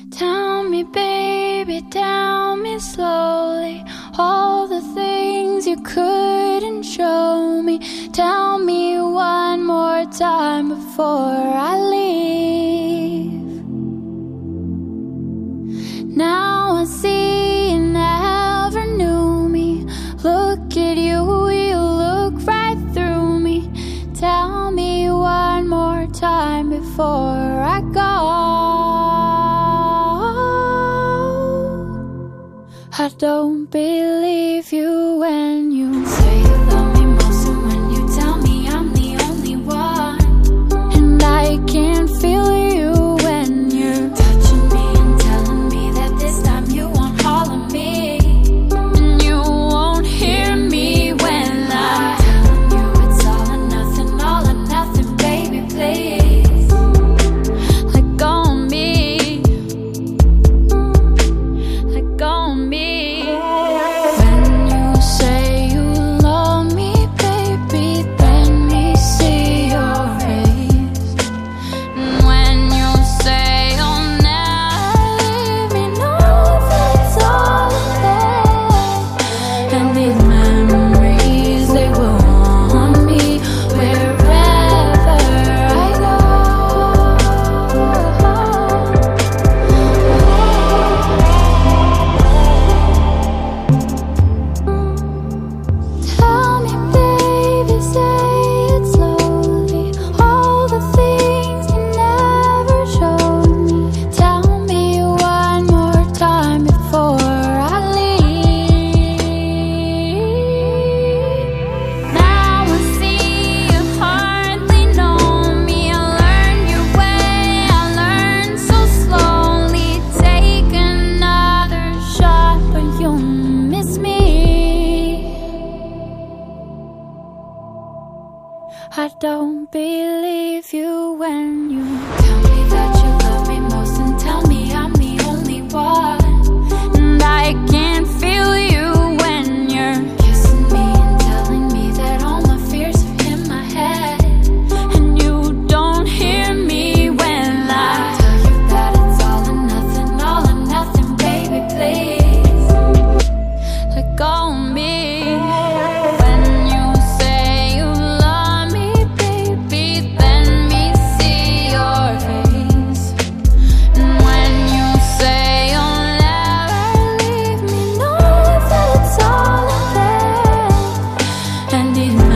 Tell me, baby, tell me slowly all the things you couldn't show me. Tell me one more time before I leave. Now I see you never knew me. Look at you, you look right through me. Tell me one more time before I go. I don't believe you when you say you love me most, and when you tell me I'm the only one. And I can't feel you when you're touching me and telling me that this time you want all of me. And you won't hear me when I'm telling you it's all or nothing, baby, please. Let go of me, let go of me. When you say you love me, baby, let me see your face. And when you say you'll never leave me, know that's all there. And these memories, they will haunt me wherever I go. Tell me, baby, say it slowly, all the things you never showed me. Tell me one more time before I leave. Now I see you hardly know me. I learned your way, I learned so slowly. Take another shot, but you'll miss me. I don't believe you when you tell me that you love me most, and tell me I'm the only one. And I can't feel you when you're kissing me and telling me that all my fears are in my head. And you don't hear me when I tell you that it's all or nothing, baby, please. Let go of me. When you say you love me, baby, let me see your face. And when you say you'll never leave me, know that it's all there. And these